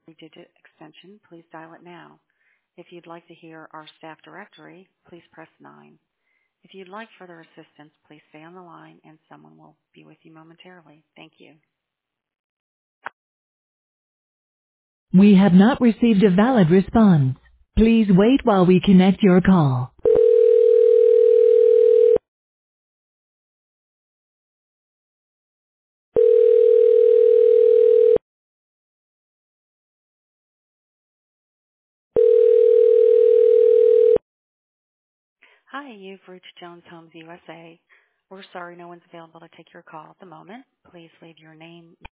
three-digit extension, please dial it now. If you'd like to hear our staff directory, please press 9. If you'd like further assistance, please stay on the line and someone will be with you momentarily. Thank you. We have not received a valid response. Please wait while we connect your call. Hi, you've reached Jones Homes USA. We're sorry no one's available to take your call at the moment. Please leave your name,